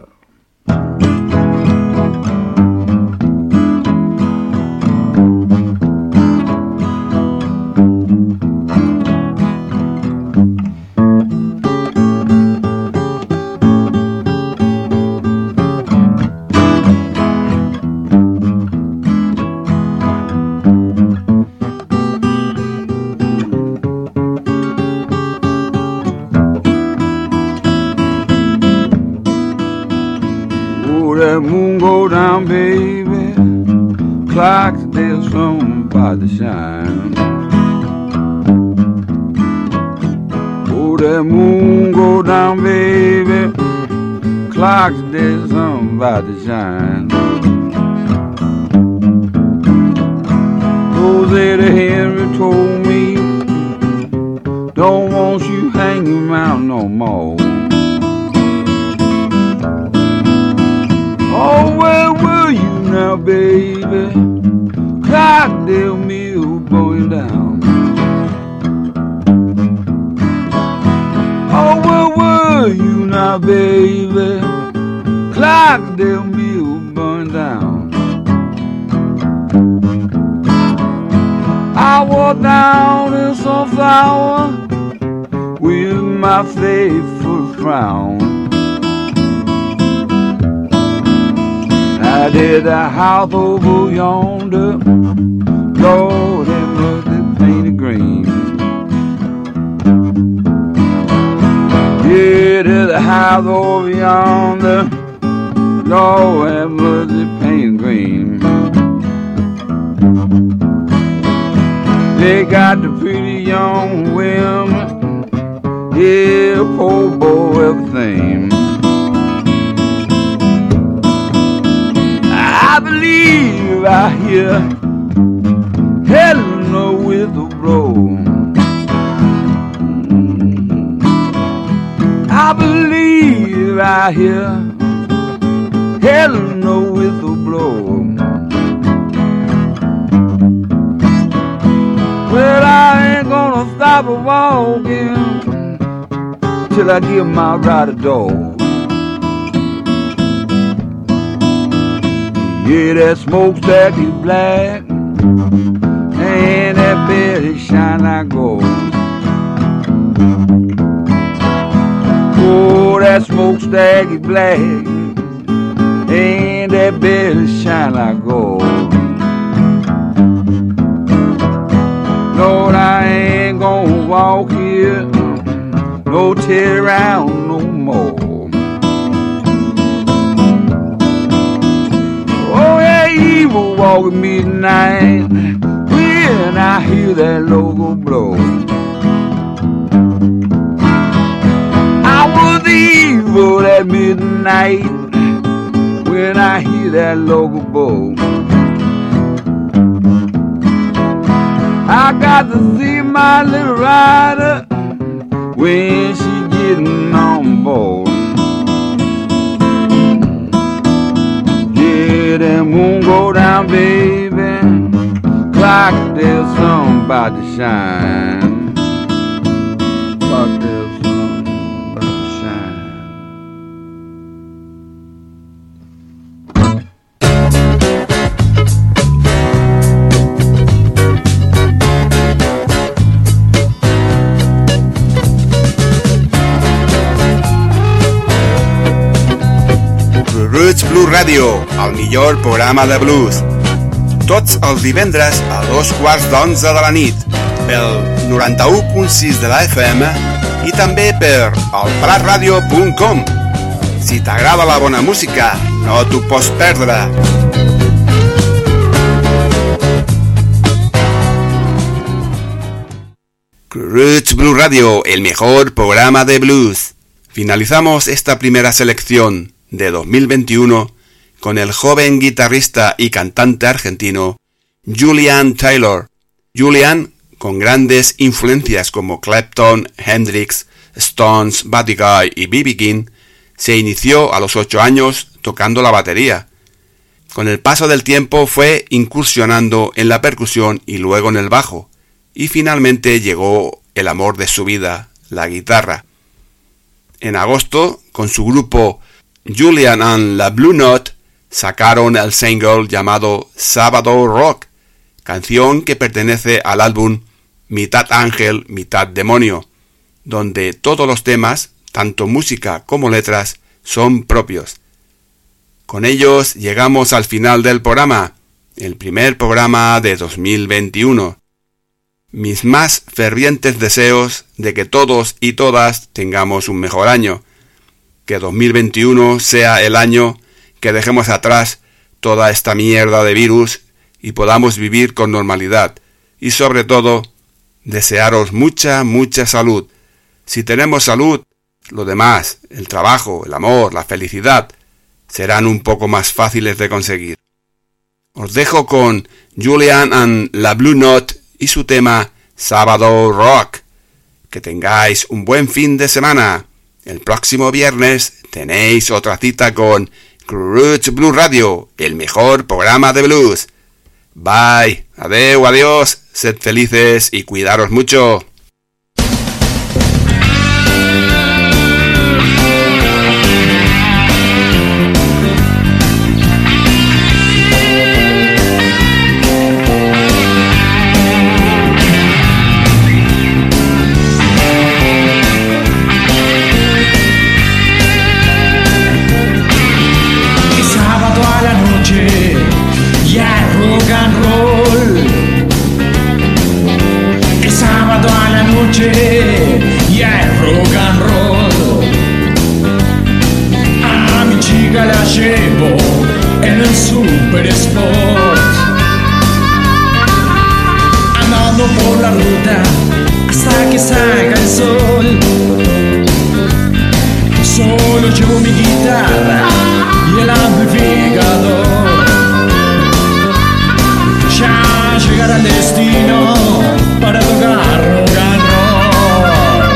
That moon go down, baby, Clarksdale somebody shine. Oh, that moon go down, baby, Clarksdale somebody shine. Rosetta Henry told me, don't want you hanging around no more. Oh, where were you now, baby? Clarksdale Mill going down. Oh, where were you now, baby? Clarksdale Mill going down. fall down in sunflower with my faithful frown. I did the house over yonder, Lord, it was painted green. Yeah, there's a house over yonder, Lord, it was painted green. They got the pretty young women, yeah, poor boy, everything. I believe I hear hell no whistle blow. I believe I hear hell no whistle blow. Well, I ain't gonna stop a walking till I give my ride a dog. Yeah, that smokestack is black and that belly shine like gold. Oh, that smokestack is black and that belly shine like gold. Lord, I ain't gonna walk here, no tear around no more. Oh, yeah, evil walk with me tonight when I hear that logo blow. I was evil at midnight when I hear that logo blow. I got to see my little rider when she getting on board. Yeah, that moon go down, baby, like there's sun about to shine. Like there's sun about to shine. Roots Blues Radio, el millor programa de blues. Tots els divendres a 2:15 de la nit, pel 91.6 de la FM i també per elpratradio.com. Si t'agrada la bona música, no t'ho pots perdre. Roots Blues Radio, el mejor programa de blues. Finalizamos esta primera selección de 2021 con el joven guitarrista y cantante argentino Julian Taylor. Julian, con grandes influencias como Clapton, Hendrix, Stones, Buddy Guy y B.B. King, se inició a los 8 años tocando la batería. Con el paso del tiempo fue incursionando en la percusión y luego en el bajo, y finalmente llegó el amor de su vida, la guitarra. En agosto, con su grupo Julian and la Blue Note, sacaron el single llamado Sábado Rock, canción que pertenece al álbum Mitad Ángel, Mitad Demonio, donde todos los temas, tanto música como letras, son propios. Con ellos llegamos al final del programa, el primer programa de 2021. Mis más fervientes deseos de que todos y todas tengamos un mejor año. Que 2021 sea el año que dejemos atrás toda esta mierda de virus y podamos vivir con normalidad. Y sobre todo, desearos mucha, mucha salud. Si tenemos salud, lo demás, el trabajo, el amor, la felicidad, serán un poco más fáciles de conseguir. Os dejo con Julian and la Blue Note y su tema Sábado Rock. Que tengáis un buen fin de semana. El próximo viernes tenéis otra cita con Roots Blues Radio, el mejor programa de blues. Bye, adeu, adiós, sed felices y cuidaros mucho. llevo en el Super Sport, andando por la ruta hasta que salga el sol. Solo llevo mi guitarra y el amplificador. Ya llegará al destino para tocar rock and roll.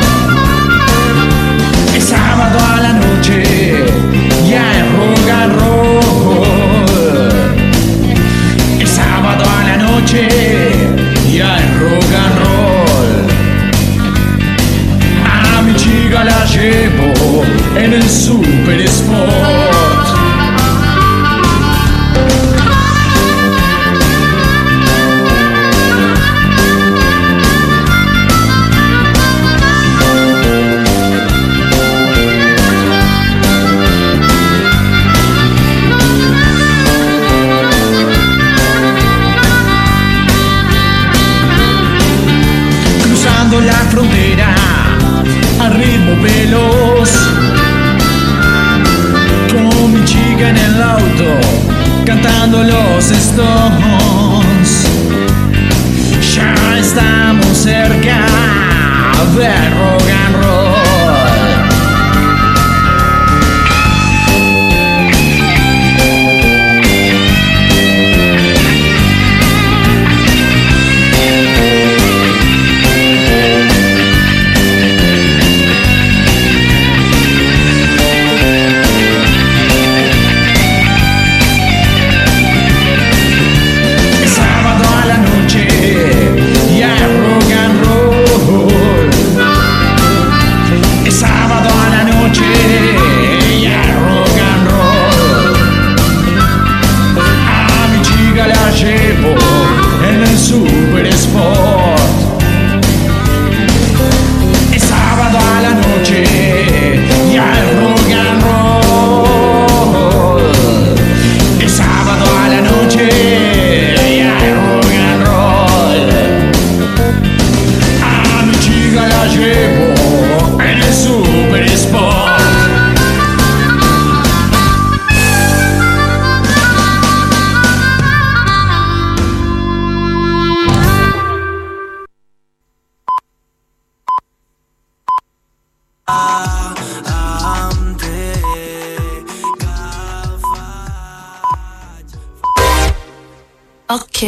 Es sábado a la noche, ya es rock and roll. Es sábado a la noche, ya es rock and roll. A mi chica la llevo en el Super Sport. Cruzando la frontera a ritmo veloz, con mi chica en el auto cantando los Stones. Ya estamos cerca de rock and roll. Super Sport. Es sábado a la noche, ya es rock and roll. Es sábado a la noche, ya es rock and roll. A mi chica la llevo en el Super Sport. Okay.